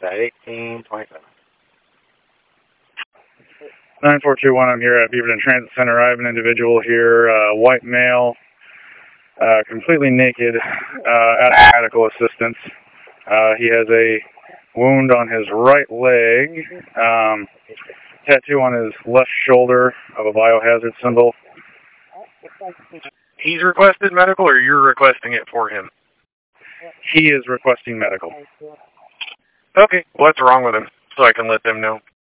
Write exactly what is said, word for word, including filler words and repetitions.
eighteen twenty-seven. nine four two one, I'm here at Beaverton Transit Center. I have an individual here, uh, white male, uh, completely naked, uh, at medical assistance. Uh, he has a wound on his right leg, um, tattoo on his left shoulder of a biohazard symbol. He's requested medical, or you're requesting it for him? He is requesting medical. Okay, what's wrong with him, so I can let them know?